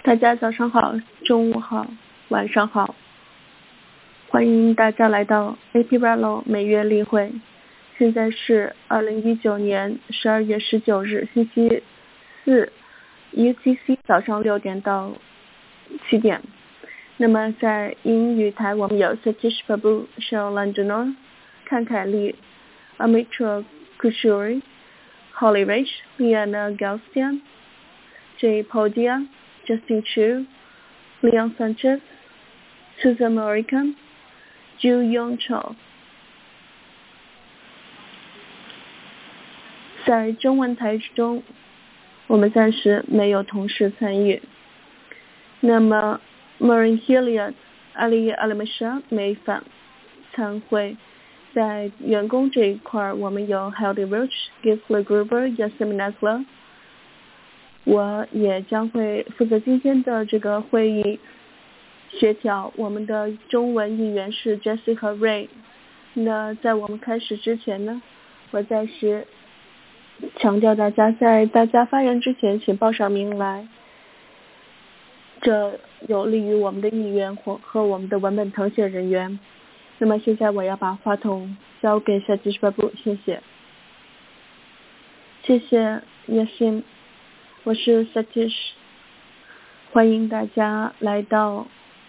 大家早上好，中午好，晚上好，欢迎大家来到 AP Rallo 每月例会。现在是2019年12月19日星期四 UTC 早上6点到7点。那么在英语台我们有 Satish Babu、Cheryl Landonor、看凯利、Amitra Kushuri、Holly Rich、Liana Galstian、Jay Podia、Justin Chu、Leon Sanchez、Susan Morican、Ju Yongchou。在中文台中，我们暂时没有同事参与。那么 Maureen Hilliard、Ali Alimisha 没返参会。在员工这一块，我们有 Heidi Roach、Gisela Gruber、Yasemin Asla。我也将会负责今天的这个会议协调。我们的中文议员是 Jessie 和 Ray。那在我们开始之前呢，我暂时强调大家在大家发言之前请报上名来，这有利于我们的议员和我们的文本誊写人员。那么现在我要把话筒交给Satish Babu，谢谢。谢谢 Yasin， 我是 Satish， 欢迎大家来到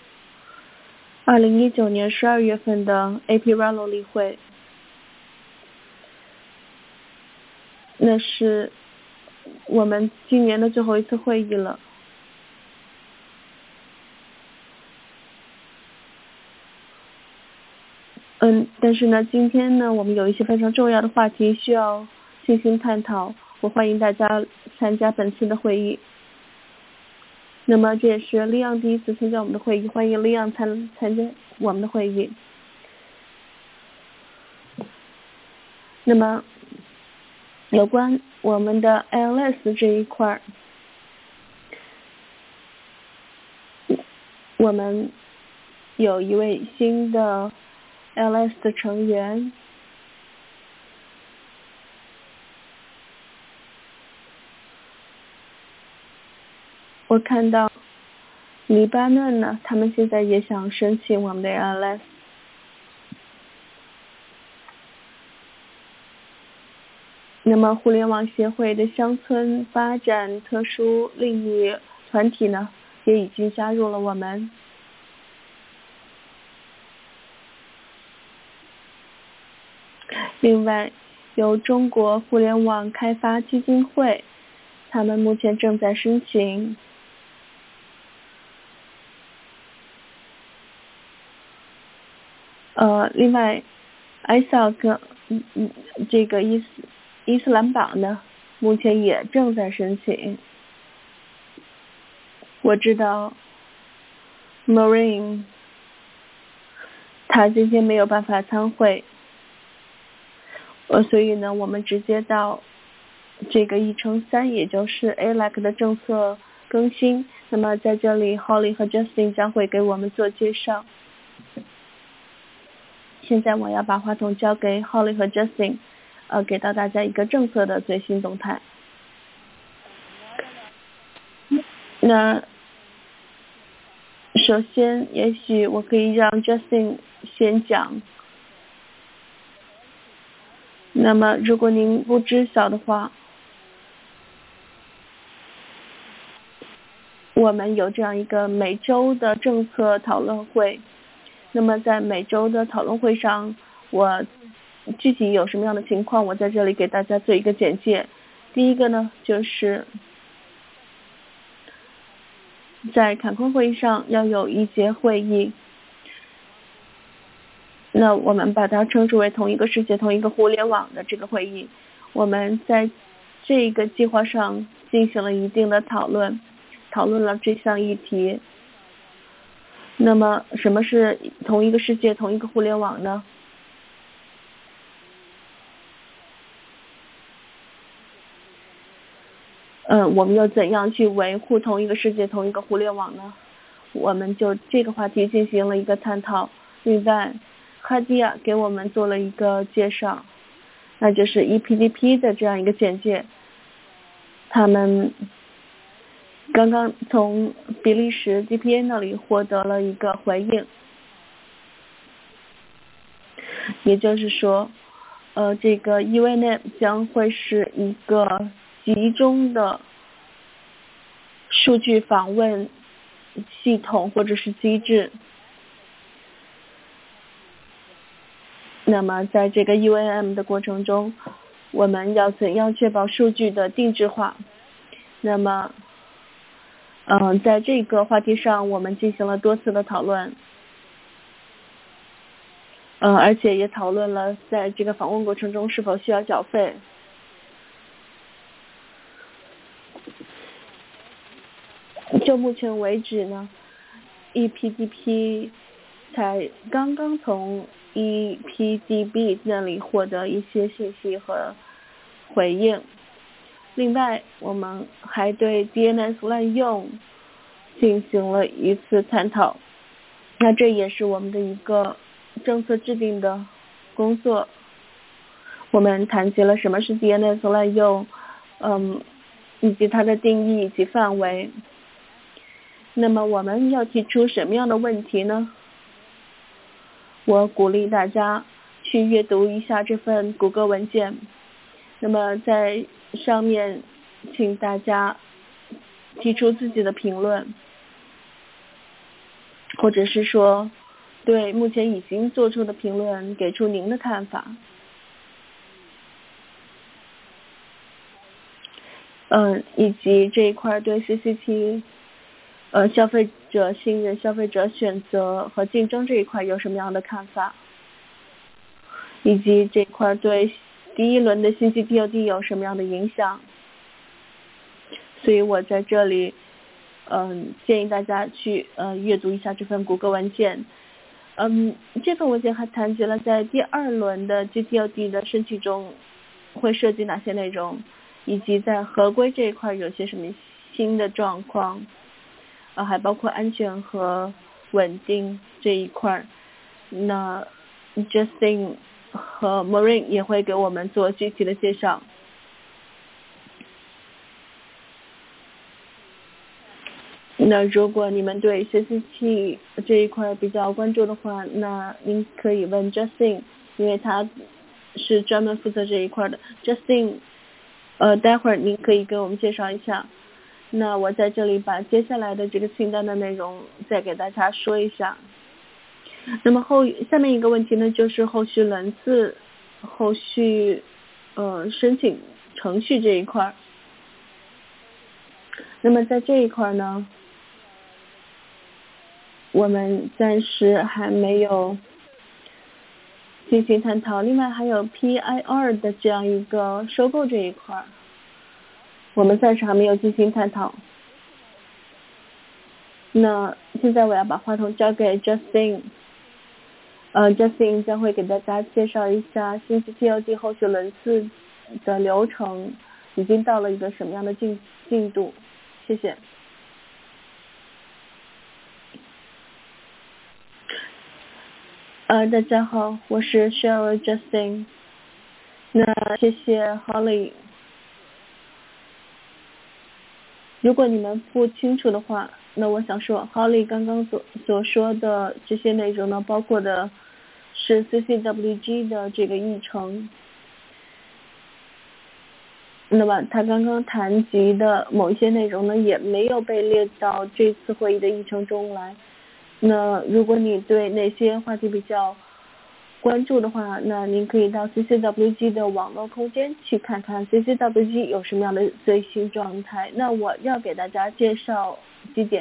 2019年12月份的 AP Rallo 例会。那是我们今年的最后一次会议了。但是呢，今天呢，我们有一些非常重要的话题需要进行探讨，我欢迎大家参加本次的会议。那么这也是利昂第一次参加我们的会议，欢迎利昂参加我们的会议。那么有关我们的 ALS 这一块，我们有一位新的 ALS 的成员，我看到黎巴嫩呢，他们现在也想申请我们的 ALS。那么互联网协会的乡村发展特殊利益团体呢，也已经加入了我们。另外，由中国互联网开发基金会，他们目前正在申请。另外 ISAC 这个伊斯兰堡呢，目前也正在申请。我知道 Maureen 他今天没有办法参会，所以呢，我们直接到这个议程3，也就是 ALAC 的政策更新。那么在这里 Holly 和 Justin 将会给我们做介绍。现在我要把话筒交给 Holly 和 Justin， 给到大家一个政策的最新动态。那首先也许我可以让 Justin 先讲。那么如果您不知晓的话，我们有这样一个每周的政策讨论会。那么在每周的讨论会上，我具体有什么样的情况，我在这里给大家做一个简介。第一个呢，就是在坎昆会议上要有一节会议，那我们把它称之为同一个世界同一个互联网的这个会议。我们在这个计划上进行了一定的讨论了这项议题。那么什么是同一个世界同一个互联网呢？我们又怎样去维护同一个世界同一个互联网呢？我们就这个话题进行了一个探讨。另外哈迪亚给我们做了一个介绍，那就是 EPDP 的这样一个简介。他们刚刚从比利时 DPA 那里获得了一个回应，也就是说，这个 UNM 将会是一个集中的数据访问系统或者是机制。那么在这个 UNM 的过程中，我们要怎样确保数据的定制化？那么在这个话题上我们进行了多次的讨论，而且也讨论了在这个访问过程中是否需要缴费。就目前为止呢， EPDP 才刚刚从 EPDB 那里获得一些信息和回应。另外我们还对 DNS 滥用进行了一次探讨，那这也是我们的一个政策制定的工作。我们谈及了什么是 DNS 滥用，以及它的定义以及范围。那么我们要提出什么样的问题呢？我鼓励大家去阅读一下这份谷歌文件。那么在上面请大家提出自己的评论，或者是说对目前已经做出的评论给出您的看法。以及这一块对 CCT 消费者信任、消费者选择和竞争这一块有什么样的看法，以及这一块对第一轮的信息 TOD 有什么样的影响。所以我在这里建议大家去阅读一下这份谷歌文件。这份文件还谈及了在第二轮的 GTLD 的申请中会涉及哪些内容，以及在合规这一块有些什么新的状况，还包括安全和稳定这一块。那 Justin 和 Maureen 也会给我们做具体的介绍。那如果你们对 CCT 这一块比较关注的话，那您可以问 Justin， 因为他是专门负责这一块的。Justin， 待会儿您可以给我们介绍一下。那我在这里把接下来的这个清单的内容再给大家说一下。那么下面一个问题呢，就是后续轮次、后续申请程序这一块。那么在这一块呢，我们暂时还没有进行探讨。另外还有 PIR 的这样一个收购这一块，我们暂时还没有进行探讨。那现在我要把话筒交给 Justin， Justin 将会给大家介绍一下信息 TOD 后续轮次的流程已经到了一个什么样的进度。谢谢。大家好，我是 Cheryl Justin。那谢谢 Holly。如果你们不清楚的话，那我想说 Holly 刚刚所说的这些内容呢，包括的是 CCWG 的这个议程。那么他刚刚谈及的某一些内容呢，也没有被列到这次会议的议程中来。那如果你对哪些话题比较关注的话，那您可以到 CCWG 的网络空间去看看 CCWG 有什么样的最新状态。那我要给大家介绍几点。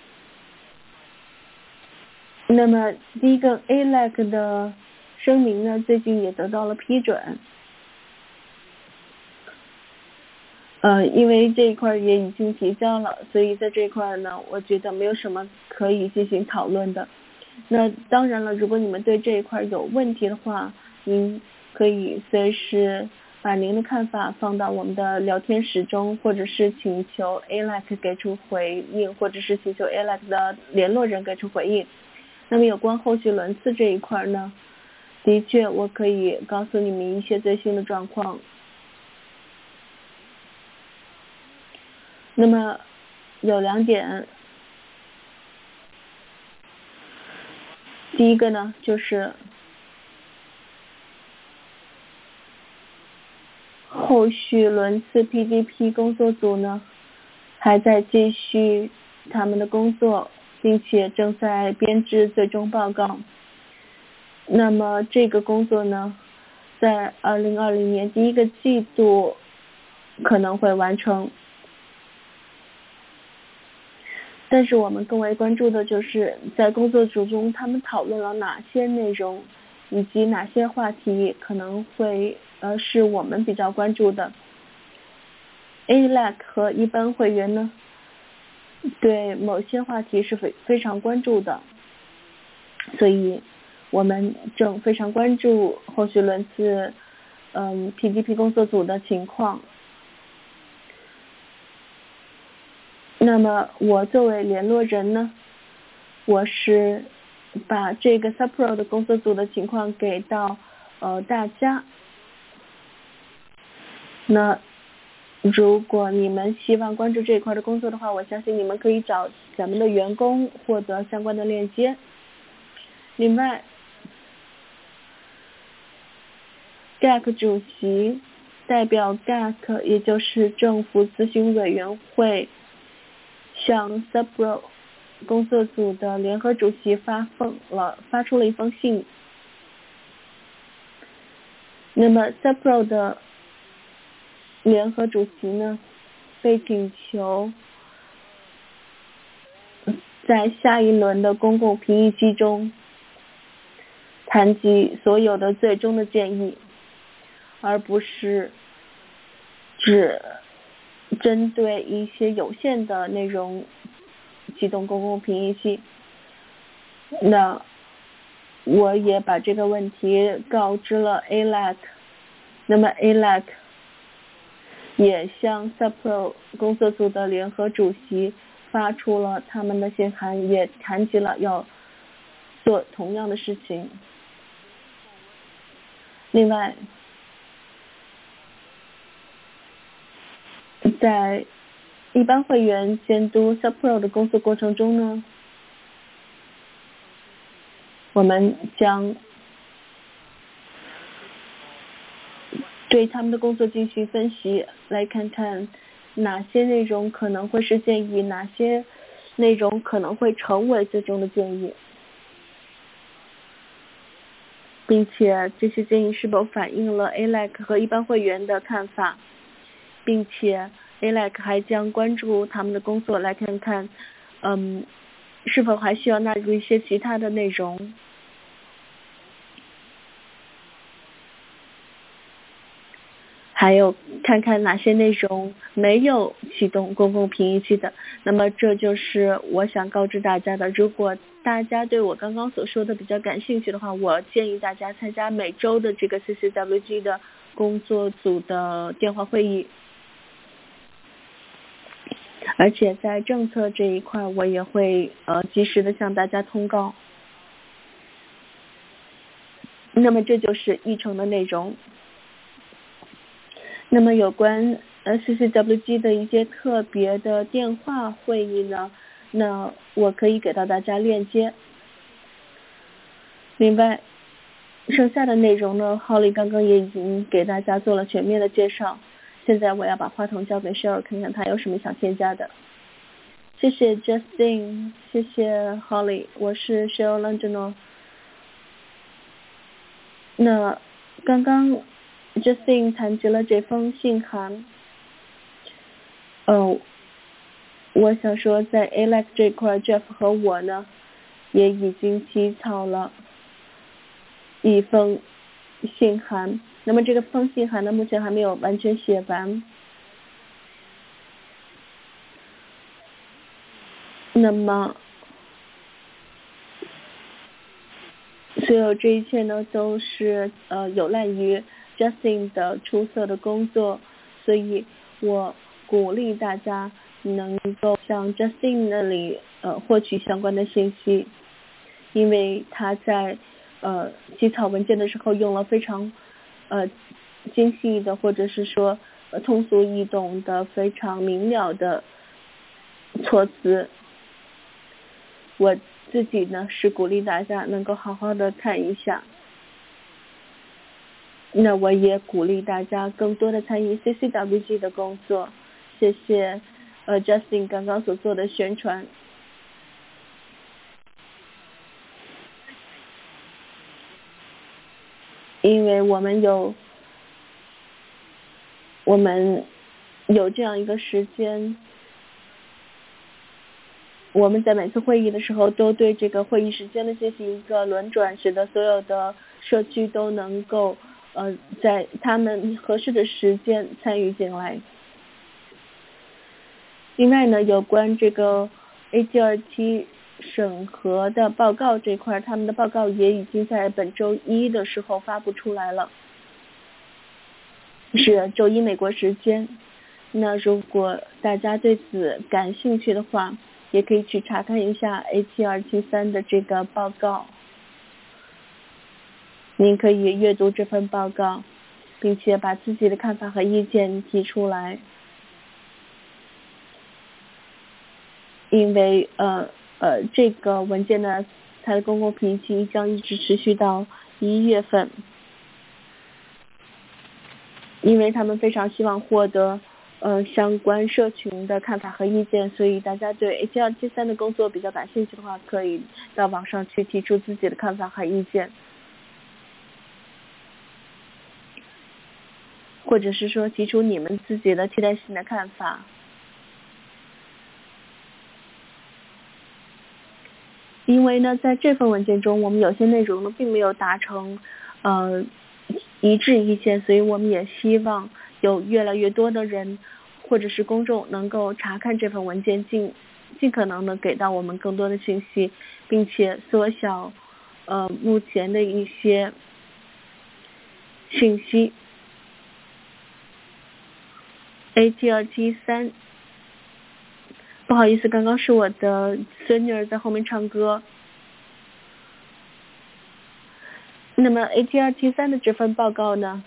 那么第一个 ALEC 的声明呢，最近也得到了批准。因为这一块也已经提交了，所以在这一块呢，我觉得没有什么可以进行讨论的。那当然了，如果你们对这一块有问题的话，您可以随时把您的看法放到我们的聊天室中，或者是请求 ALEC 给出回应，或者是请求 ALEC 的联络人给出回应。那么有关后续轮次这一块呢，的确我可以告诉你们一些最新的状况。那么有2点。第一个呢，就是后续轮次 PDP 工作组呢还在继续他们的工作，并且正在编制最终报告。那么这个工作呢，在2020年第1个季度可能会完成。但是我们更为关注的就是在工作组中他们讨论了哪些内容，以及哪些话题可能会是我们比较关注的。ALAC 和一般会员呢，对某些话题是非常关注的，所以我们正非常关注后续轮次PDP 工作组的情况。那么我作为联络人呢，我是把这个 Subpro 的工作组的情况给到大家。那如果你们希望关注这一块的工作的话，我相信你们可以找咱们的员工获得相关的链接。另外 GAC 主席代表 GAC， 也就是政府咨询委员会，向 Subpro 工作组的联合主席发出了一封信。那么 Subpro 的联合主席呢，被请求在下一轮的公共评议期中谈及所有的最终的建议，而不是只针对一些有限的内容启动公共评议期。那我也把这个问题告知了 ALAC， 那么 ALAC 也向 Subpro 工作组的联合主席发出了他们的信函，也谈及了要做同样的事情。另外，在一般会员监督 Subpro 的工作过程中呢，我们将对他们的工作进行分析，来看看哪些内容可能会是建议，哪些内容可能会成为最终的建议，并且这些建议是否反映了 ALAC 和一般会员的看法，并且 ALAC 还将关注他们的工作，来看看是否还需要纳入一些其他的内容。还有看看哪些内容没有启动公共评议期的。那么这就是我想告知大家的。如果大家对我刚刚所说的比较感兴趣的话，我建议大家参加每周的这个 CCWG 的工作组的电话会议，而且在政策这一块我也会及时的向大家通告。那么这就是议程的内容。那么有关CCWG 的一些特别的电话会议呢，那我可以给到大家链接。另外，剩下的内容呢，Holly 刚刚也已经给大家做了全面的介绍。现在我要把话筒交给 Cheryl， 看看他有什么想添加的。谢谢 Justin， 谢谢 Holly， 我是 Cheryl Langino。那刚刚Justin 谈及了这封信函，我想说在 ALAC 这块 Jeff 和我呢也已经起草了一封信函，那么这个封信函呢目前还没有完全写完。那么所有这一切呢都是有赖于 Justin 的出色的工作，所以我鼓励大家能够向 Justin 那里获取相关的信息，因为他在起草文件的时候用了非常精细的或者是说通俗易懂的非常明了的措辞。我自己呢是鼓励大家能够好好的看一下，那我也鼓励大家更多的参与 CCWG 的工作。谢谢Justin 刚刚所做的宣传。因为我们有这样一个时间，我们在每次会议的时候都对这个会议时间的进行一个轮转，使得所有的社区都能够在他们合适的时间参与进来。另外呢，有关这个 AGRT 审核的报告这块，他们的报告也已经在本周一的时候发布出来了，是周一美国时间。那如果大家对此感兴趣的话，也可以去查看一下 AGRT3 的这个报告。您可以阅读这份报告，并且把自己的看法和意见提出来。因为这个文件呢，它的公共评议期将一直持续到1月份，因为他们非常希望获得相关社群的看法和意见，所以大家对 AGRT3 的工作比较感兴趣的话，可以到网上去提出自己的看法和意见，或者是说提出你们自己的替代性的看法。因为呢，在这份文件中，我们有些内容呢并没有达成一致意见，所以我们也希望有越来越多的人或者是公众能够查看这份文件，尽可能的给到我们更多的信息，并且缩小目前的一些信息。AGRT3，不好意思，刚刚是我的孙女儿在后面唱歌。那么 AGRT3 的这份报告呢，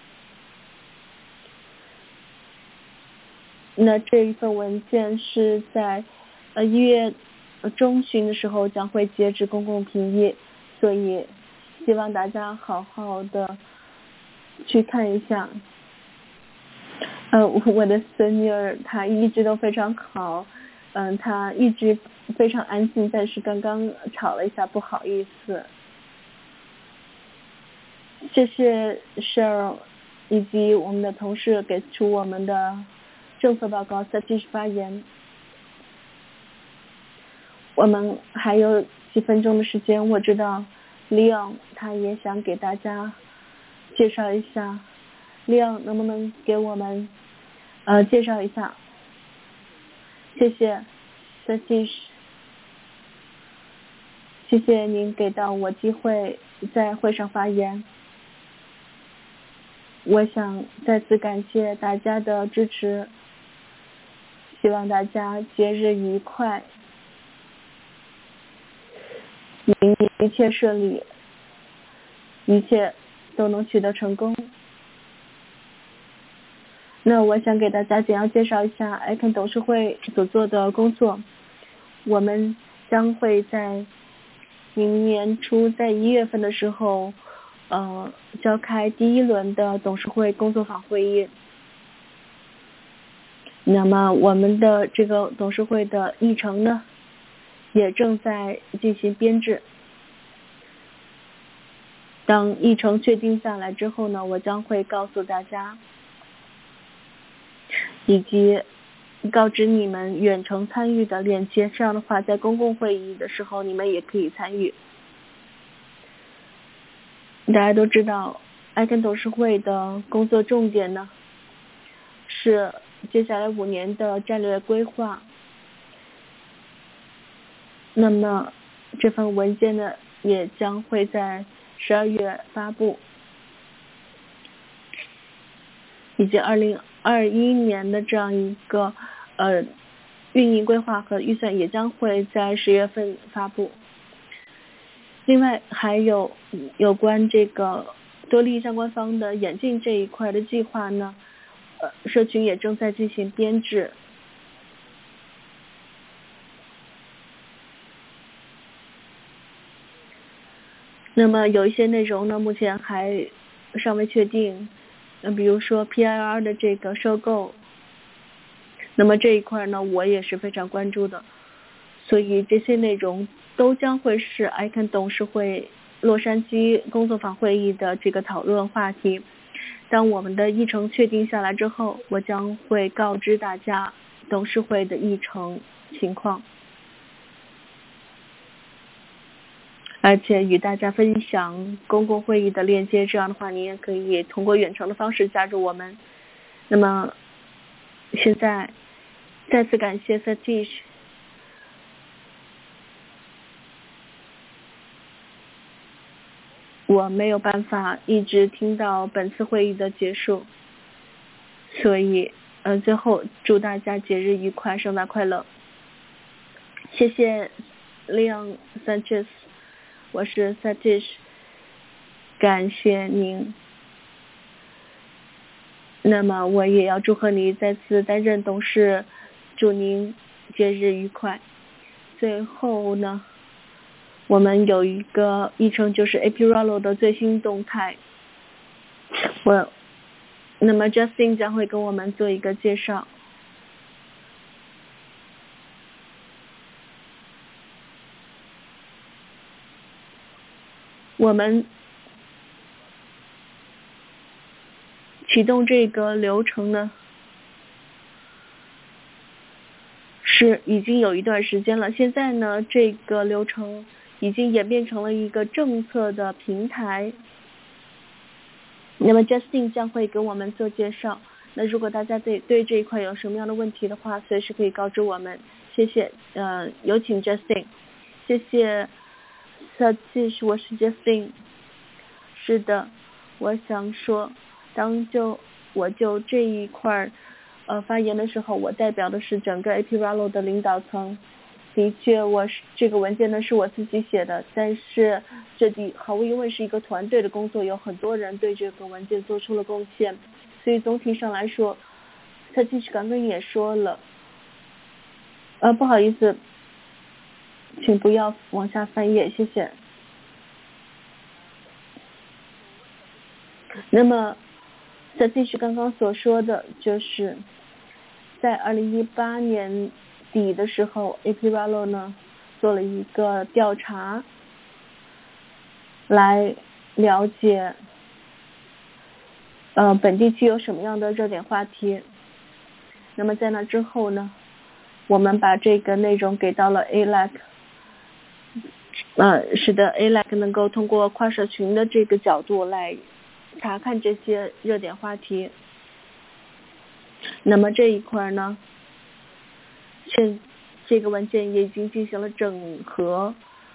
那这一份文件是在1月中旬的时候将会截止公共评议，所以希望大家好好的去看一下。我的孙女儿她一直都非常好，她一直非常安静，但是刚刚吵了一下，不好意思。谢谢 Cheryl 以及我们的同事给出我们的政策报告，Satish发言。我们还有几分钟的时间，我知道 Leon 他也想给大家介绍一下。Leon 能不能给我们介绍一下？谢谢 Satish， 谢谢您给到我机会在会上发言。我想再次感谢大家的支持，希望大家节日愉快，明年一切顺利，一切都能取得成功。那我想给大家简要介绍一下 ICANN 董事会所做的工作。我们将会在明年初，在1月份的时候召开第1轮的董事会工作坊会议。那么我们的这个董事会的议程呢，也正在进行编制。当议程确定下来之后呢，我将会告诉大家，以及告知你们远程参与的链接，这样的话在公共会议的时候你们也可以参与。大家都知道 ICANN 董事会的工作重点呢，是接下来5年的战略规划。那么这份文件呢，也将会在12月发布，以及2021年的这样一个运营规划和预算也将会在10月份发布。另外还有关这个多利益相关方的演进这一块的计划呢，社群也正在进行编制。 那么有一些内容呢，目前还尚未确定，比如说 PIR 的这个收购，那么这一块呢，我也是非常关注的，所以这些内容都将会是 ICANN 董事会洛杉矶工作坊会议的这个讨论话题。当我们的议程确定下来之后，我将会告知大家董事会的议程情况，而且与大家分享公共会议的链接，这样的话你也可以通过远程的方式加入我们。那么现在再次感谢 Satish， 我没有办法一直听到本次会议的结束，所以最后祝大家节日愉快，圣诞快乐。谢谢 Leon Sanchez， 我是 Satish， 感谢您。那么我也要祝贺你再次担任董事，祝您节日愉快。最后呢，我们有一个议程，就是 APRALO 的最新动态，那么 Justin 将会跟我们做一个介绍。我们启动这个流程呢，是已经有一段时间了，现在呢，这个流程已经演变成了一个政策的平台。那么 Justin 将会跟我们做介绍。那如果大家对这一块有什么样的问题的话，随时可以告知我们。谢谢，有请 Justin。谢谢 Satish， 我是 Justin。是的，我想说，我就这一块发言的时候，我代表的是整个 APRALO 的领导层。的确，这个文件呢是我自己写的，但是这毫无疑问是一个团队的工作，有很多人对这个文件做出了贡献，所以总体上来说，他其实刚刚也说了，不好意思，请不要往下翻页，谢谢。那么Satish刚刚所说的就是在2018年底的时候 APRALO 呢做了一个调查，来了解本地区有什么样的热点话题。那么在那之后呢，我们把这个内容给到了 ALAC， 使得 ALAC 能够通过跨社群的这个角度来查看这些热点话题。那么这一块呢，这个文件也已经进行了整合。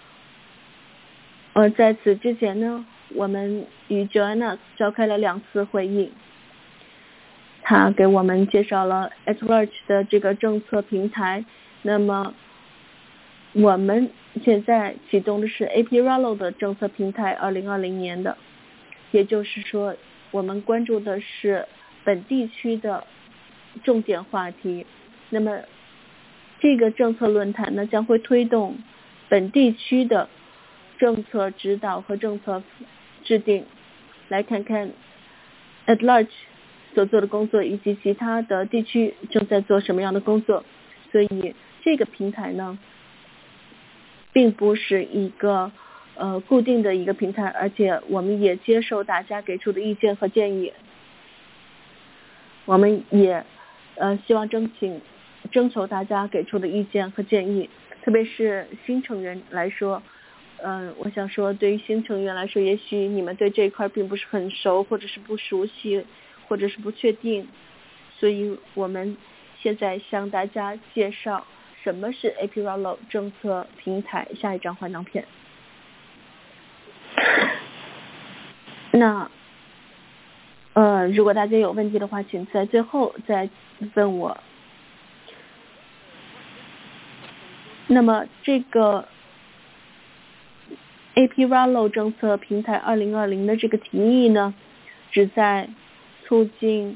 在此之前呢，我们与 Joanna 召开了2次会议，他给我们介绍了 @large 的这个政策平台。那么我们现在启动的是 APRALO 的政策平台2020年的，也就是说我们关注的是本地区的重点话题。那么这个政策论坛呢，将会推动本地区的政策指导和政策制定，来看看 @large 所做的工作以及其他的地区正在做什么样的工作。所以这个平台呢，并不是一个固定的一个平台，而且我们也接受大家给出的意见和建议。我们也希望征求大家给出的意见和建议，特别是新成员来说，我想说，对于新成员来说，也许你们对这一块并不是很熟，或者是不熟悉，或者是不确定，所以我们现在向大家介绍什么是 APRALO 政策平台。下一张幻灯片。那如果大家有问题的话，请在最后再问我。那么这个 APRALO 政策平台2020的这个提议呢，旨在促进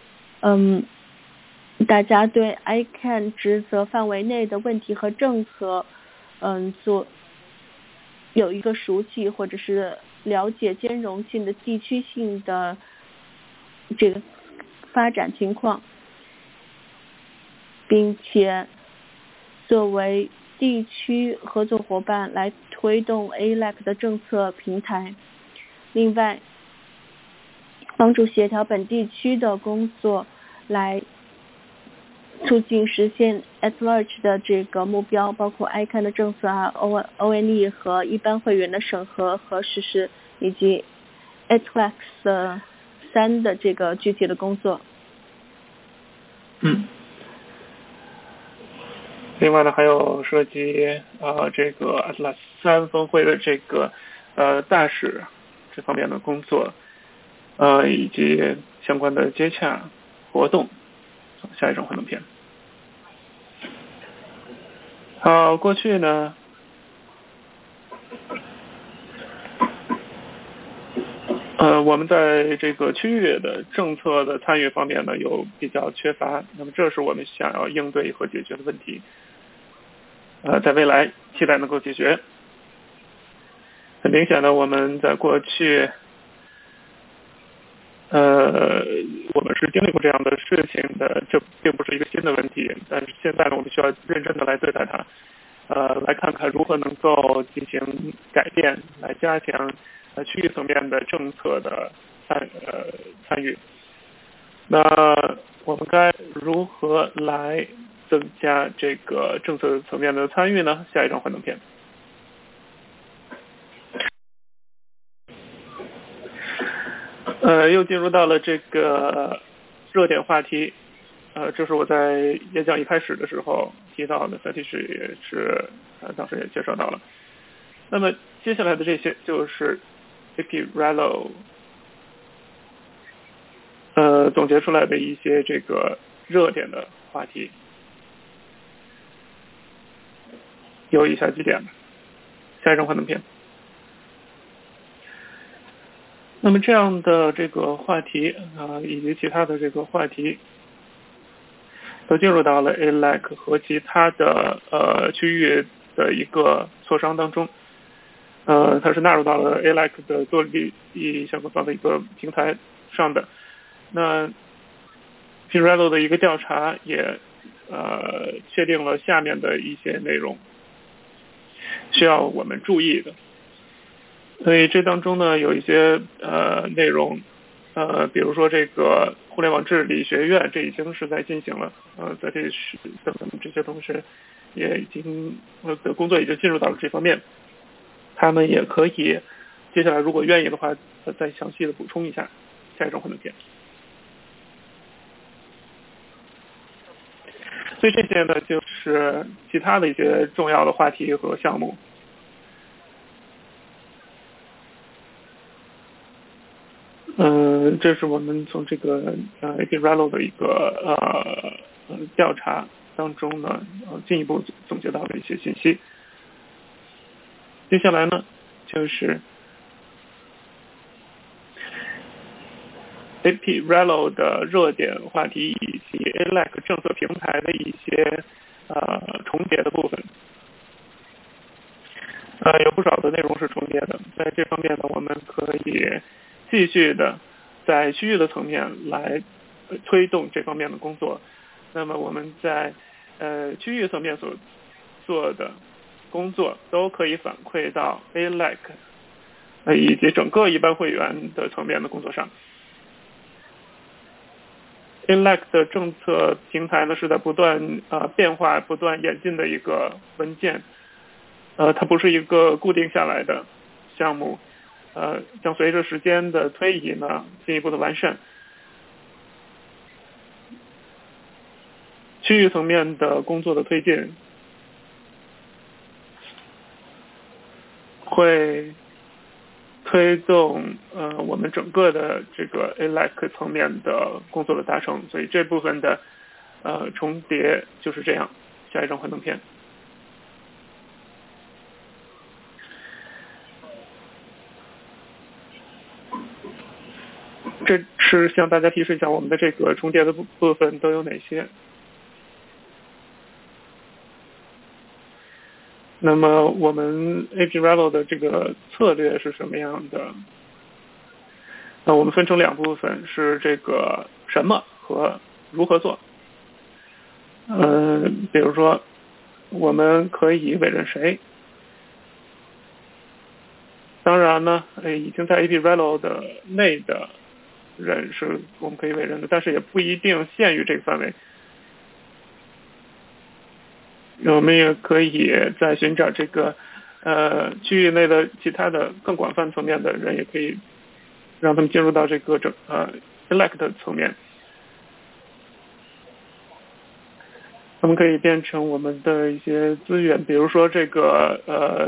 大家对 ICANN 职责范围内的问题和政策有一个熟悉或者是了解兼容性的地区性的这个发展情况，并且作为地区合作伙伴来推动 ALEC 的政策平台。另外，帮助协调本地区的工作，来促进实现 at-large 的这个目标，包括 ICANN 的政策ONE 和一般会员的审核和实施，以及 ATLAX 3的这个具体的工作。 另外呢，还有涉及这个 ATLAX 3峰会的这个大使这方面的工作，以及相关的接洽活动。下一张幻灯片。过去呢，我们在这个区域的政策的参与方面呢，有比较缺乏，那么这是我们想要应对和解决的问题。在未来期待能够解决。很明显的，我们在过去，我们是经历过这样的事情的，这并不是一个新的问题。但是现在呢，我们需要认真的来对待它，来看看如何能够进行改变，来加强区域层面的政策的参与。那我们该如何来增加这个政策层面的参与呢？下一张幻灯片。又进入到了这个热点话题，这是我在演讲一开始的时候提到的，Satish也是当时也介绍到了。那么接下来的这些就是 AP Rallo 总结出来的一些这个热点的话题，有以下几点。下一张幻灯片。那么这样的这个话题以及其他的这个话题都进入到了 ALEC 和其他的区域的一个磋商当中。它是纳入到了 ALEC 的多利益相关方的一个平台上的。那 Pirello 的一个调查也确定了下面的一些内容需要我们注意的。所以这当中呢，有一些内容，比如说这个互联网治理学院，这已经是在进行了，在这些同学也已经的工作已经进入到了这方面，他们也可以接下来如果愿意的话，再详细的补充一下。下一张幻灯片。所以这些呢，就是其他的一些重要的话题和项目。这是我们从这个AP Rallo 的一个调查当中呢，进一步总结到的一些信息。接下来呢，就是 AP Rallo 的热点话题以及 ALEC 政策平台的一些重叠的部分。有不少的内容是重叠的，在这方面呢，我们可以继续的在区域的层面来推动这方面的工作。那么我们在区域层面所做的工作都可以反馈到 ALEC 以及整个一般会员的层面的工作上。ALEC 的政策平台呢是在不断变化、不断演进的一个文件，它不是一个固定下来的项目，将随着时间的推移呢进一步的完善。区域层面的工作的推进会推动我们整个的这个 ALEC 层面的工作的达成，所以这部分的重叠就是这样。下一张幻灯片。这是向大家提示一下我们的这个重叠的部分都有哪些。 那么我们 AP Rallo 的这个策略是什么样的？那我们分成两部分，是这个什么和如何做。比如说我们可以委任谁？当然呢，已经在 AP Rallo 的内的人是我们可以委任的，但是也不一定限于这个范围。我们也可以在寻找这个区域内的其他的更广泛层面的人，也可以让他们进入到这个elect 层面。他们可以变成我们的一些资源，比如说这个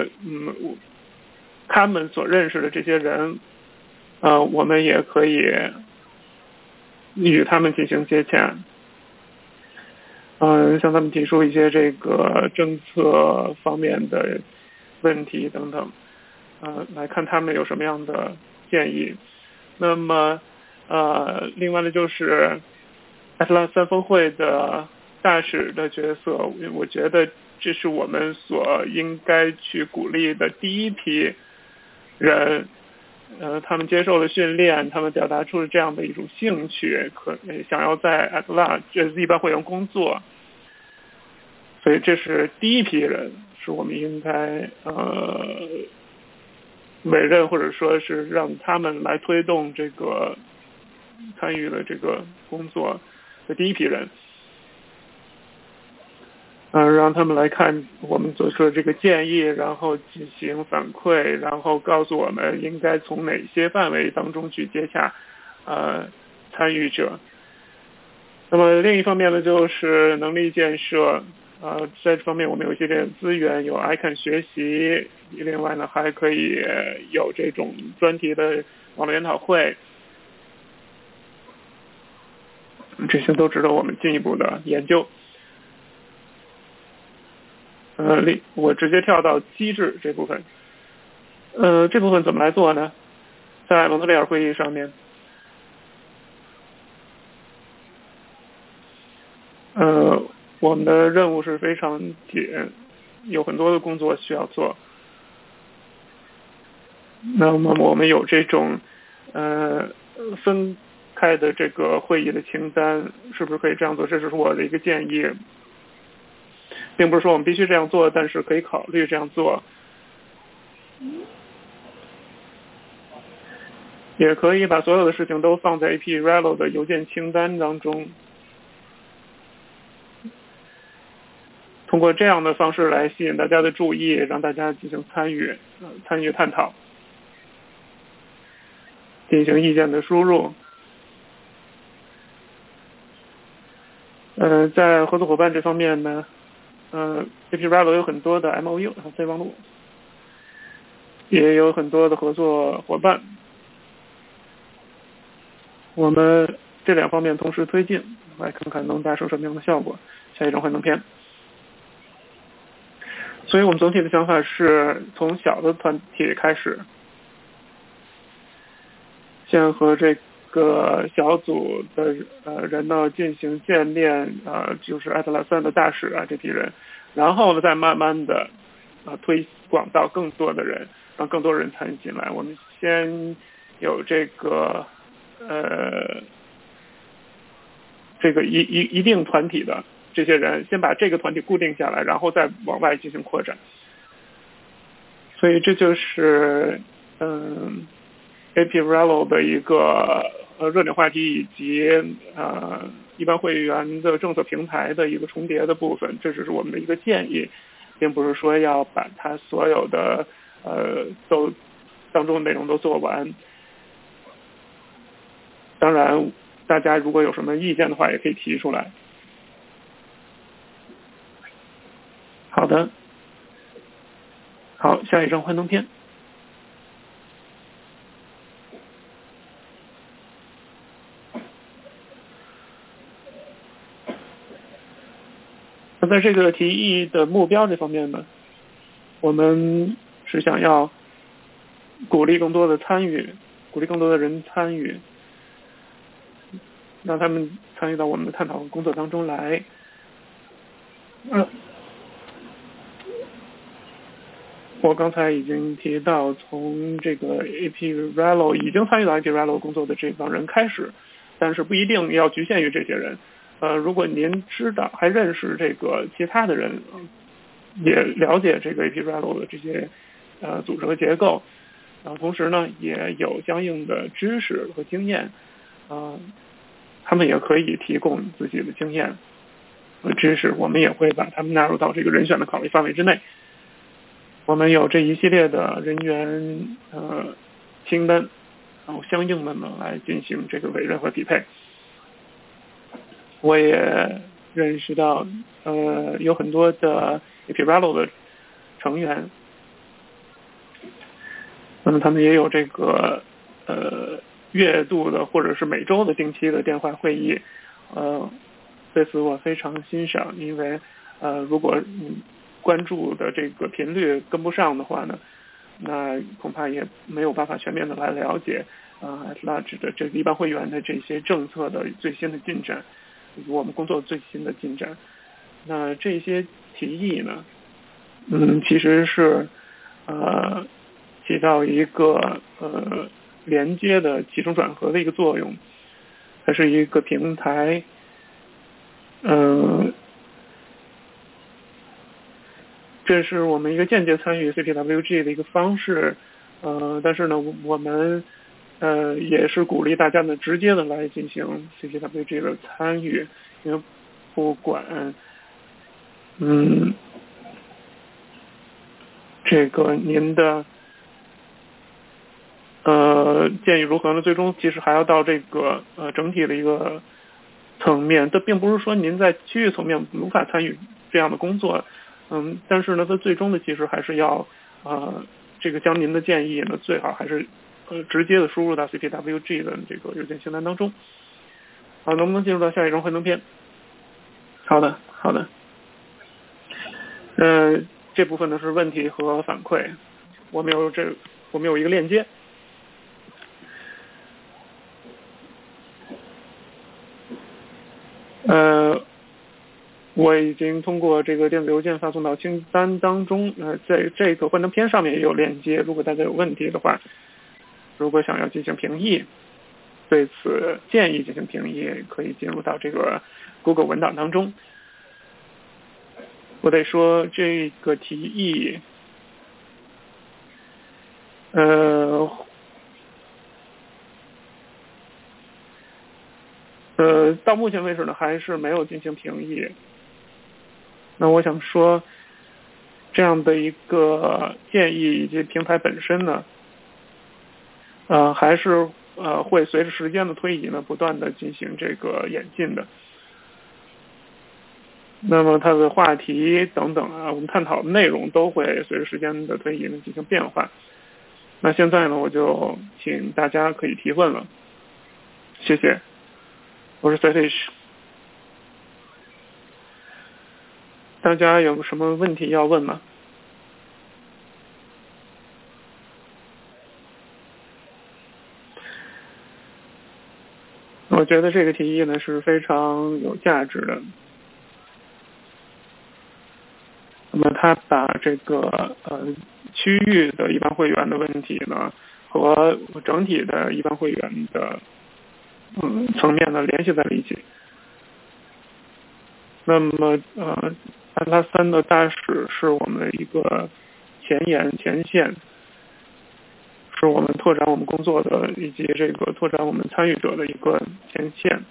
他们所认识的这些人，我们也可以与他们进行接洽。向他们提出一些这个政策方面的问题等等，来看他们有什么样的建议。那么，另外呢，就是亚特兰三峰会的大使的角色，我觉得这是我们所应该去鼓励的第一批人。他们接受了训练，他们表达出了这样的一种兴趣，想要在 Atlas 一般会员工作，所以这是第一批人，是我们应该委任或者说是让他们来推动这个参与的这个工作的第一批人。让他们来看我们所说的这个建议，然后进行反馈，然后告诉我们应该从哪些范围当中去接洽参与者。那么另一方面呢，就是能力建设。在这方面我们有一些这种资源，有 ICANN 学习，另外呢还可以有这种专题的网络研讨会，这些都值得我们进一步的研究。我直接跳到机制这部分。这部分怎么来做呢？在蒙特利尔会议上面，我们的任务是非常紧，有很多的工作需要做。那么我们有这种分开的这个会议的清单，是不是可以这样做？这是我的一个建议，并不是说我们必须这样做，但是可以考虑这样做。也可以把所有的事情都放在 AP Rallo 的邮件清单当中，通过这样的方式来吸引大家的注意，让大家进行参与探讨，进行意见的输入。在合作伙伴这方面呢，AP Rallo 有很多的 MOU 备忘录，也有很多的合作伙伴。我们这两方面同时推进，来看看能达成什么样的效果。下一张幻灯片。所以我们总体的想法是从小的团体开始，先和这个小组的人呢进行见面，就是艾特拉三的大使这批人，然后呢再慢慢的推广到更多的人，让更多人参与进来。我们先有这个一定团体的这些人，先把这个团体固定下来，然后再往外进行扩展。所以这就是AP Rallo 的一个热点话题，以及一般会员的政策平台的一个重叠的部分。这只是我们的一个建议，并不是说要把它所有的当中的内容都做完。当然大家如果有什么意见的话也可以提出来。好的，好，下一张幻灯片。那在这个提议的目标这方面呢，我们是想要鼓励更多的参与，鼓励更多的人参与，让他们参与到我们的探讨工作当中来。 我刚才已经提到，从这个 AP-RALO 已经参与到 AP-RALO 工作的这帮人开始，但是不一定要局限于这些人。如果您知道还认识这个其他的人，也了解这个 AP-RALO 的这些组织和结构，同时呢也有相应的知识和经验，他们也可以提供自己的经验和知识，我们也会把他们纳入到这个人选的考虑范围之内。我们有这一系列的人员清单，然后相应的呢来进行这个委任和匹配。我也认识到有很多的 AP-RALO 的成员，那么他们也有这个月度的或者是每周的定期的电话会议，对此我非常欣赏，因为如果关注的这个频率跟不上的话呢，那恐怕也没有办法全面的来了解at-large 的这个一般会员的这些政策的最新的进展，以及我们工作最新的进展。那这些提议呢，其实是起到一个连接的起承转合的一个作用，它是一个平台，这是我们一个间接参与 CPWG 的一个方式，但是呢，我们也是鼓励大家呢直接的来进行 CPWG 的参与，因为不管这个您的建议如何呢？最终其实还要到这个整体的一个层面，这并不是说您在区域层面无法参与这样的工作，但是呢，它最终的其实还是要这个将您的建议呢最好还是直接的输入到 CPWG 的这个邮件清单当中。好，能不能进入到下一张幻灯片？好的。这部分呢是问题和反馈，我们有一个链接。我已经通过这个电子邮件发送到清单当中，在这个幻灯片上面也有链接，如果大家有问题的话，如果想要进行评议，对此建议进行评议，可以进入到这个 Google 文档当中。我得说这个提议到目前为止呢还是没有进行评议。那我想说这样的一个建议以及平台本身呢还是会随着时间的推移呢不断的进行这个演进的。那么它的话题等等我们探讨的内容都会随着时间的推移呢进行变化。那现在呢我就请大家可以提问了，谢谢。我是 Satish， 大家有什么问题要问吗？我觉得这个提议呢是非常有价值的。那么他把这个区域的一般会员的问题呢和整体的一般会员的层面呢联系在了一起。那么Atlas3的大使是我们的一个前线，是我们拓展我们工作的以及这个拓展我们参与者的一个前线。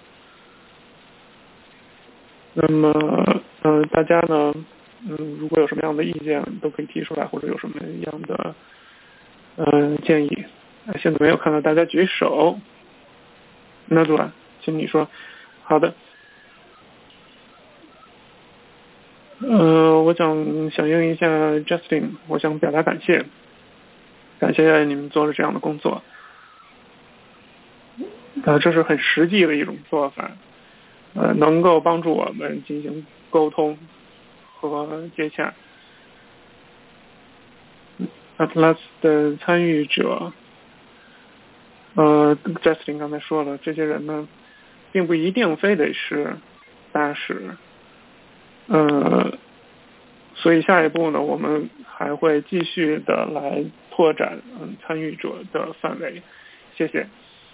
那么大家呢如果有什么样的意见都可以提出来，或者有什么样的建议。现在没有看到大家举手。那杜兰，请你说。好的。我想响应一下 Justin， 我想表达感谢你们做了这样的工作。这是很实际的一种做法，能够帮助我们进行沟通和接洽。Atlas 的参与者Justin 刚才说了，这些人呢并不一定非得是大使， 所以下一步呢，我们还会继续的来拓展参与者的范围。谢谢。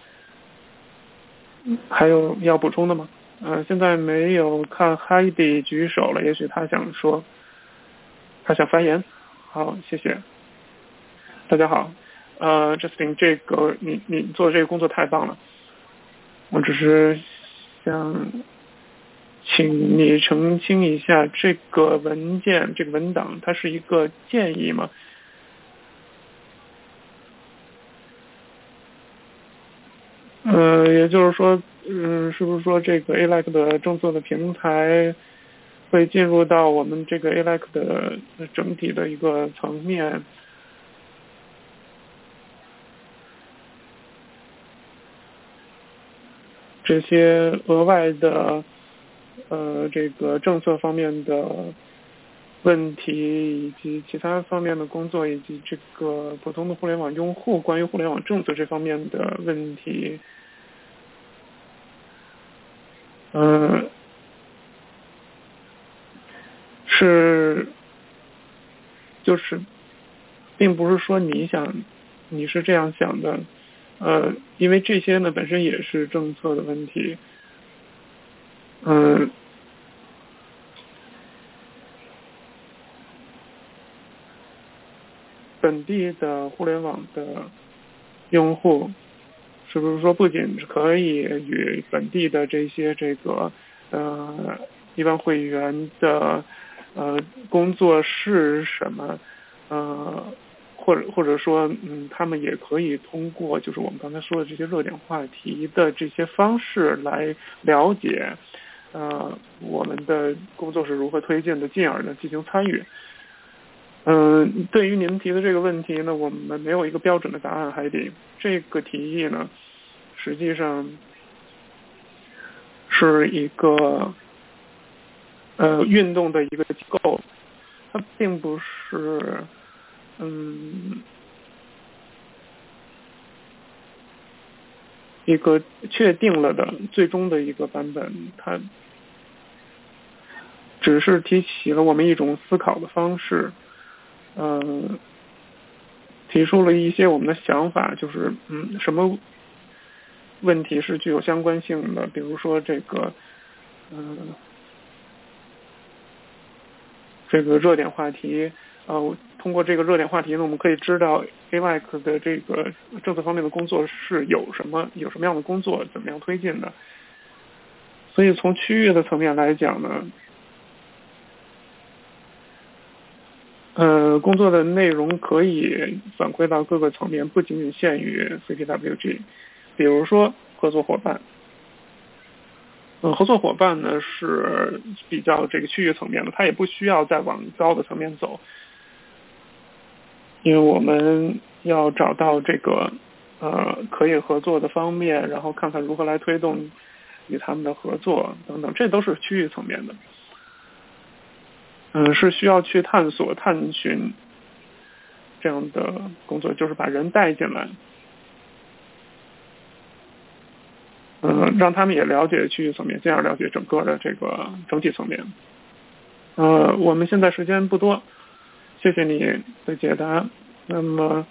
还有要补充的吗？现在没有看 Heidi 举手了，也许他想发言。好，谢谢。大家好，Justin， 这个你做的这个工作太棒了，我只是想请你澄清一下，这个文件这个文档它是一个建议吗？也就是说，是不是说这个 ALEC 的政策的平台会进入到我们这个 ALEC 的整体的一个层面？这些额外的这个政策方面的问题，以及其他方面的工作，以及这个普通的互联网用户关于互联网政策这方面的问题，就是并不是说你是这样想的，因为这些呢本身也是政策的问题，本地的互联网的用户是不是说不仅可以与本地的这些一般会员的工作是什么或者说他们也可以通过就是我们刚才说的这些热点话题的这些方式来了解我们的工作是如何推进的，进而呢进行参与。对于您提的这个问题呢，我们没有一个标准的答案，还得这个提议呢，实际上是一个运动的一个机构，它并不是一个确定了的最终的一个版本，它只是提起了我们一种思考的方式。提出了一些我们的想法，就是什么问题是具有相关性的，比如说这个热点话题，通过这个热点话题呢，我们可以知道 ALEC 的这个政策方面的工作是有什么样的工作，怎么样推进的。所以从区域的层面来讲呢，工作的内容可以反馈到各个层面，不仅仅限于 CPWG。比如说合作伙伴，合作伙伴呢是比较这个区域层面的，它也不需要再往高的层面走，因为我们要找到这个可以合作的方面，然后看看如何来推动与他们的合作等等，这都是区域层面的。是需要去探寻这样的工作，就是把人带进来，让他们也了解区域层面，进而了解整个的这个整体层面。我们现在时间不多，谢谢你的解答。那么，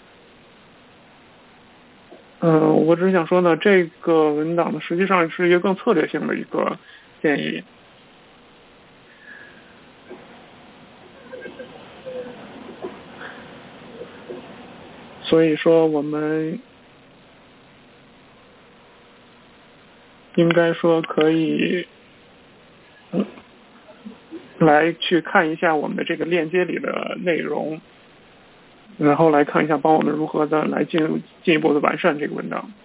我只是想说呢，这个文档呢，实际上是一个更策略性的一个建议。所以说，我们应该说可以来去看一下我们的这个链接里的内容，然后来看一下帮我们如何的来进一步的完善这个文档。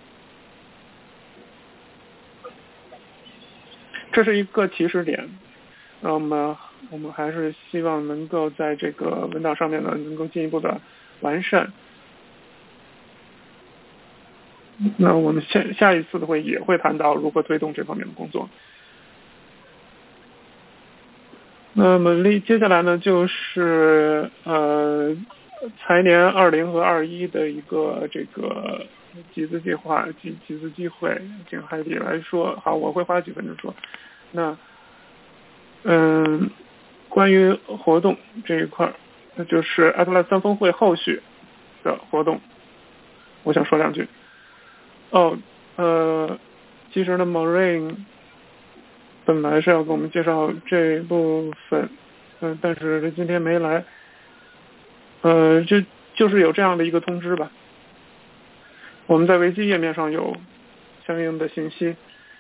这是一个起始点，那么我们还是希望能够在这个文档上面呢能够进一步的完善。那我们下一次的会也会谈到如何推动这方面的工作。那么接下来呢就是财年20和21的一个这个集资计划集资机会，请海底来说。好，我会花几分钟说。那关于活动这一块，那就是Atlas 3峰会后续的活动，我想说两句。其实呢 Maureen 本来是要给我们介绍这部分，但是今天没来，就是有这样的一个通知吧。我们在维基页面上有相应的信息。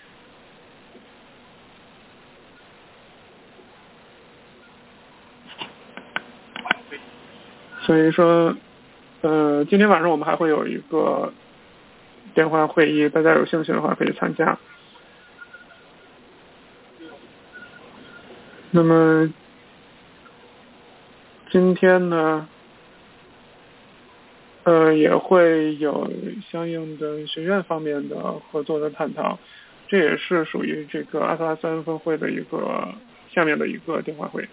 所以说，今天晚上我们还会有一个电话会议，大家有兴趣的话可以参加。那么今天呢，也会有相应的学院方面的合作的探讨，这也是属于这个Atlas 3峰会的一个下面的一个电话会。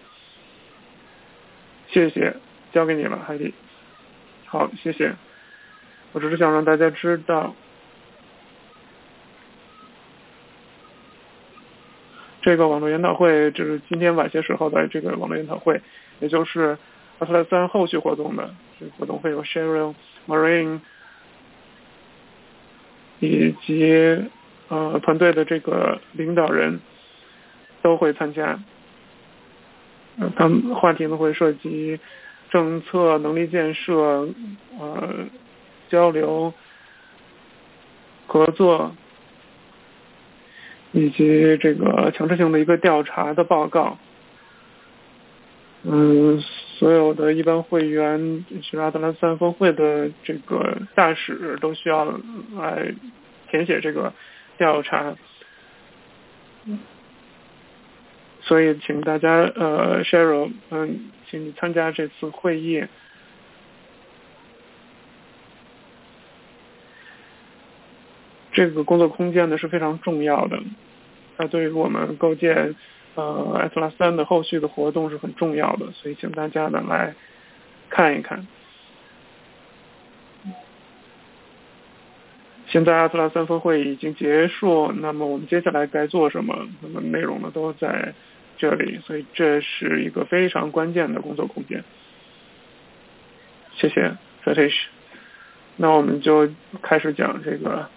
谢谢，交给你了，海蒂。好，谢谢。我只是想让大家知道，这个网络研讨会就是今天晚些时候的这个网络研讨会，也就是Atlas 3后续活动的这个活动会有 Sharon Maureen 以及团队的这个领导人都会参加。他们话题呢会涉及政策、能力建设、交流、合作，以及这个强制性的一个调查的报告。所有的一般会员是Atlas 3峰会的这个大使都需要来填写这个调查。所以请大家Cheryl 请你参加这次会议。这个工作空间呢是非常重要的，它对于我们构建Atlas 3的后续的活动是很重要的，所以请大家呢来看一看。现在Atlas 3峰会已经结束，那么我们接下来该做什么？那么内容呢都在这里，所以这是一个非常关键的工作空间。谢谢 Satish。那我们就开始讲这个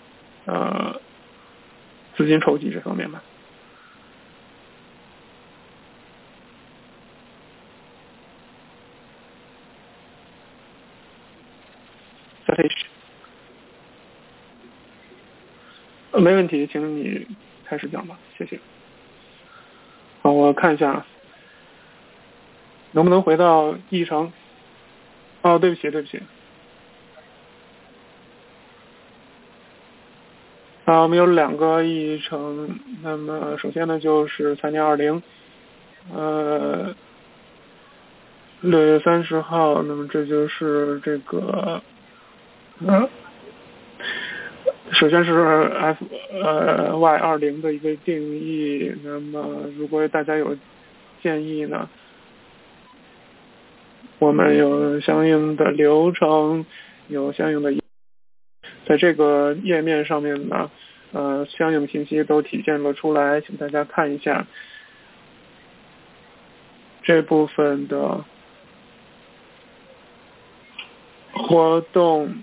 资金筹集这方面吧。Satish。没问题，请你开始讲吧，谢谢。好，我看一下，能不能回到议程？对不起。我们有2个议程，那么首先呢就是财年20，6月30号，那么这就是这个，首先是 FY20的一个定义。那么如果大家有建议呢，我们有相应的流程，有相应的在这个页面上面呢，相应信息都体现了出来，请大家看一下这部分的活动。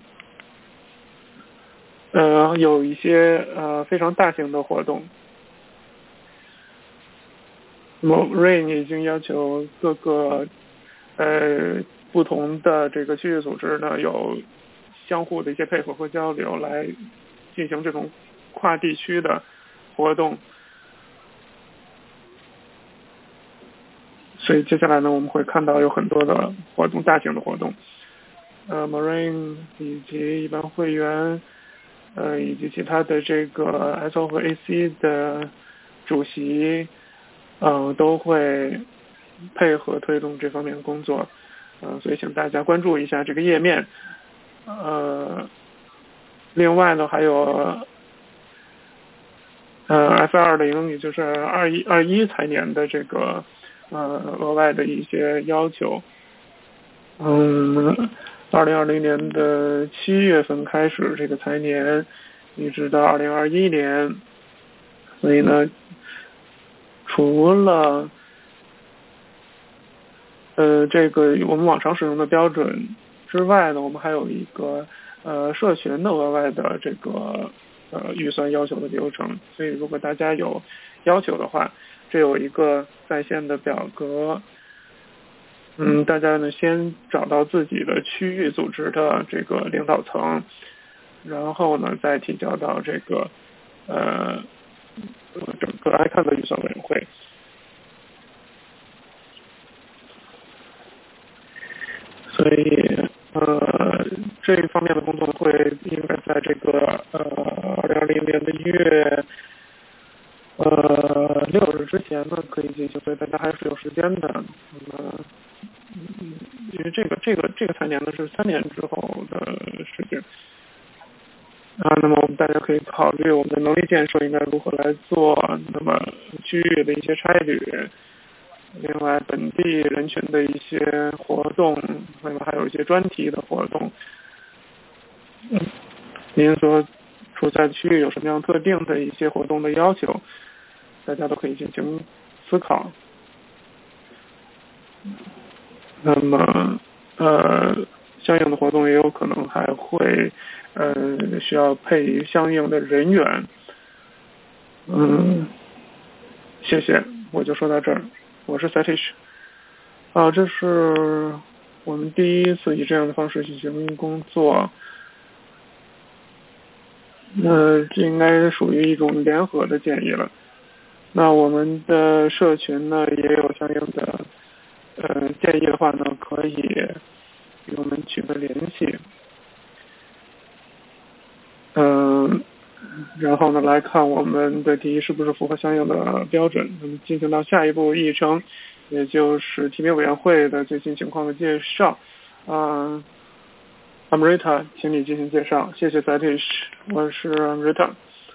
有一些非常大型的活动。Maureen 已经要求各个不同的这个区域组织呢有相互的一些配合和交流，来进行这种跨地区的活动。所以接下来呢，我们会看到有很多的活动，大型的活动。Maureen 以及一般会员，以及其他的这个 SO 和 AC 的主席，都会配合推动这方面的工作。所以请大家关注一下这个页面。另外呢，还有F20，也就是21财年的这个额外的一些要求。2020年的7月份开始这个财年，一直到2021年，所以呢，除了这个我们往常使用的标准之外呢，我们还有一个社群的额外的这个预算要求的流程。所以如果大家有要求的话，这有一个在线的表格。大家呢先找到自己的区域组织的这个领导层，然后呢再提交到这个整个 ICANN 的预算委员会。所以这一方面的工作会应该在这个2020年的1月6日之前呢可以进行，所以大家还是有时间的。那么因为这个财年呢是3年之后的事情那么我们大家可以考虑我们的能力建设应该如何来做，那么区域的一些差旅，另外本地人群的一些活动，另外还有一些专题的活动。您所处在的区域有什么样特定的一些活动的要求，大家都可以进行思考。那么相应的活动也有可能还会需要配相应的人员。谢谢，我就说到这儿。我是 Satish。这是我们第一次以这样的方式进行工作。这应该属于一种联合的建议了。那我们的社群呢也有相应的建议的话呢，可以与我们取得联系。然后呢来看我们的提议是不是符合相应的标准。那么进行到下一步议程，也就是提名委员会的最新情况的介绍。Amrita， 请你进行介绍。谢谢 Satish， 我是 Amrita。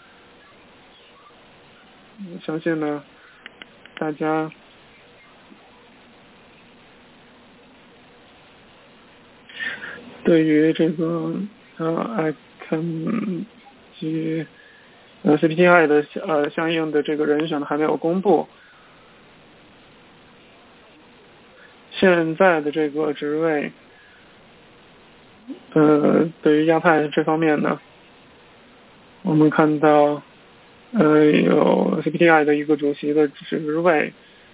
相信呢大家对于这个ICANN 及CPTI 的相应的这个人选还没有公布。现在的这个职位对于亚太这方面呢，我们看到有 CPTI 的一个主席的职位，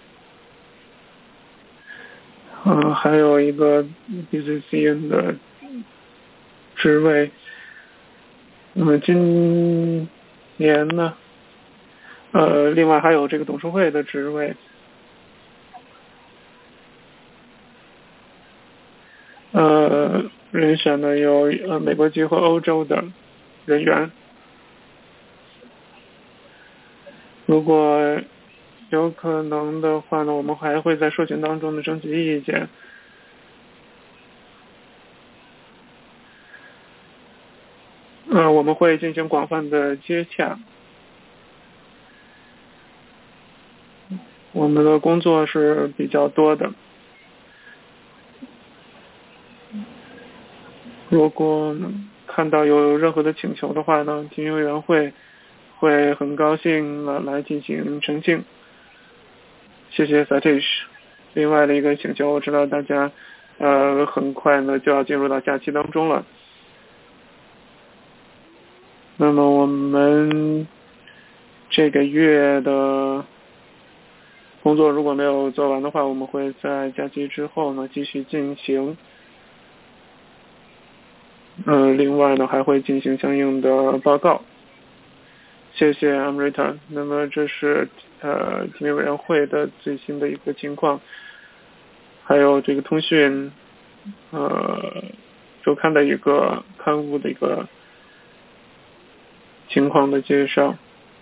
还有一个 BCCN 的职位。那么今年呢另外还有这个董事会的职位。人选呢有美国籍和欧洲的人员。如果有可能的话呢，我们还会在社群当中的征集意见。我们会进行广泛的接洽。我们的工作是比较多的。如果看到有任何的请求的话呢，提名委员会会很高兴来进行澄清。谢谢 Satish。另外的一个请求，我知道大家很快呢就要进入到假期当中了。那么我们这个月的工作如果没有做完的话，我们会在假期之后呢继续进行。另外呢还会进行相应的报告。谢谢 Amrita。那么这是提名委员会的最新的一个情况，还有这个通讯周刊的一个刊物的一个情况的介绍。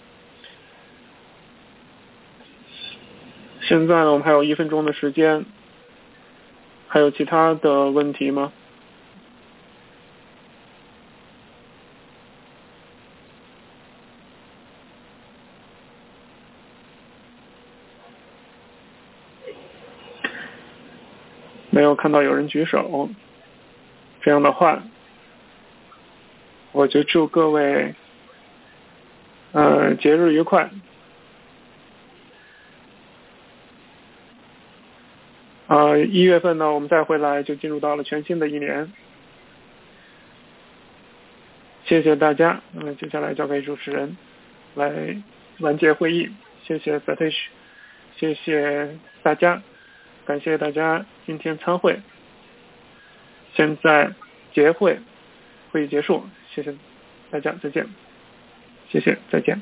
现在呢我们还有1分钟的时间，还有其他的问题吗？没有看到有人举手。这样的话，我就祝各位节日愉快。 1月份呢，我们再回来就进入到了全新的一年。谢谢大家，接下来交给主持人来完结会议。谢谢 Satish， 谢谢大家，感谢大家今天参会。现在结会，会议结束，谢谢大家，再见。谢谢，再见。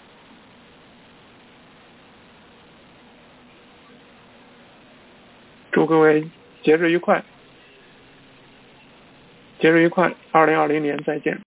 祝各位节日愉快，节日愉快，2020年再见。